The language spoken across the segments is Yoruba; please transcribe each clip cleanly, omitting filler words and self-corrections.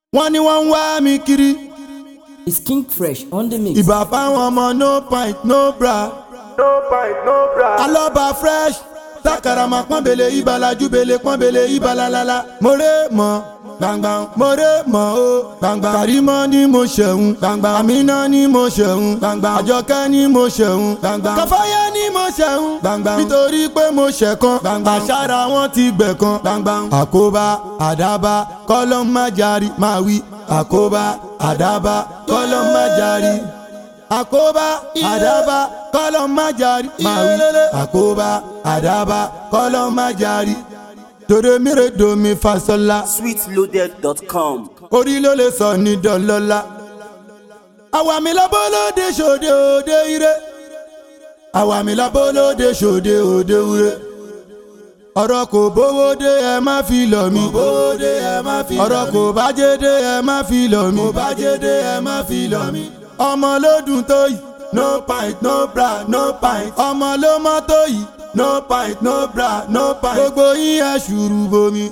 wọ́n ní wọ́n ń wá mi kiri. It's King Fresh on the mix. Ìbà fáwọn ọmọ no pint no bra. No pint, no bra. Alọ́ba fresh. Takarama pọ́nbele ìbàlájú bele pọ́nbele ìbàlálálá. More mọ̀ gbangban. More mọ̀ o gbangban. Kàrímọ́ ni mo ṣẹ̀hún gbangban. Àmínà ni mo ṣẹ̀hún gbangban. Àjọkẹ́ ni mo ṣẹ̀hún gbangban. Kàfáyé ni mo ṣẹ̀hún gbangban. Nítorí pé mo ṣẹ̀kan gbangban. Àṣàrà wọn ti gbẹ̀kan gbangban. Àkóbá àdábá kọ́lọ́ má jarí máa wí. Àkóbá àdábá kọ́lọ́ má jarí. Àkóbá àdábá kọ́lọ́ má jarí máa wí. Àkóbá àdábá kọ́lọ́ má jarí. Tòde mire domi fasola. Sweetloaded.com. Orí ló lè sọ ní dọ́lọ́lá. Àwa mi lábọ́ lóde ṣòde òde ire. Àwa mi lábọ́ lóde ṣòde òde ire. Ọ̀rọ̀ kò bówó dé ẹ má fi lọ̀ mí. Ọ̀rọ̀ kò bájé dé ẹ má fi lọ̀ mí. Ọmọ ló dùn tó yìí. No pint no bra no pint. Ọmọ ló mọ́ tó yìí. No pint no bra no pint. Gbogbo yín ẹ ṣùrù bomi.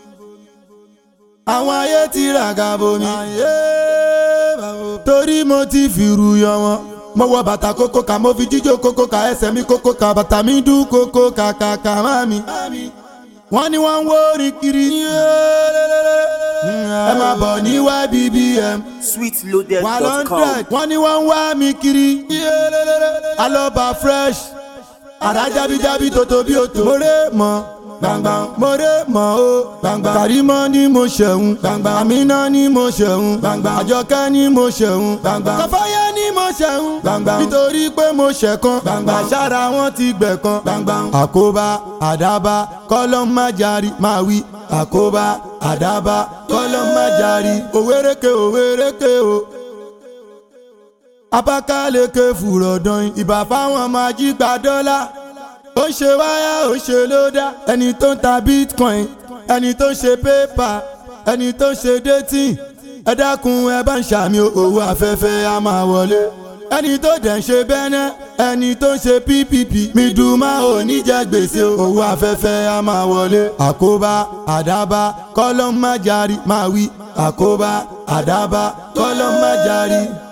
Àwọn ayé ti ràgà bomi. Torí mo ti fìrù yọ wọn. Mo wọ bàtà kókó ká mo fi jíjó kókó ká ẹsẹ̀ mi kókó ká bàtà mi dún kókó kàkàkà má mi. Wọ́n ní wọ́n ń wórin kiri. Ẹ máa bọ̀ ní YBBM. Sweetloaded.com. Wọ́n ní wọ́n ń wá mi kiri. Alọ́ba fresh. Àrá jábíjábí tòtò bí òtò. More mọ̀ gbangban. More mọ̀ o gbangban. Kàrímọ́ ni mo ṣẹ̀hún gbangban. Àmínà ni mo ṣẹ̀hún gbangban. Àjọkẹ́ ni mo ṣẹ̀hún gbangban. Kàfáyé ni mo ṣẹ̀hún gbangban. Nítorí pé mo ṣẹ̀kan gbangban. Àṣàrà wọn ti gbẹ̀kan gbangban. Àkóbá àdábá kọ́lọ́ má jarí máa wí. Àkóbá àdábá kọ́lọ́ má jarí. Òwéréke òwéréke o. Abakaleke fùrọ̀dán ìbà fáwọn máa jí gba dọ́là. Ó ṣe wáyà ó ṣe lódà. Ẹni tó ń ta bitcoin, ẹni tó ń ṣe pépà, ẹni tó ń ṣe dating. Ẹ dákun ẹ bá ń ṣàmì owó afẹ́fẹ́ á máa wọlé. Ẹni tó dẹ̀ ń ṣe bẹ́nẹ́, ẹni tó ń ṣe PPP. Mi dùn máa ò ní jẹ gbèsè owó afẹ́fẹ́ á máa wọlé. Àkóbá àdábá kọ́lọ́ má jarí máa wí. Àkóbá àdábá kọ́lọ́ má jarí.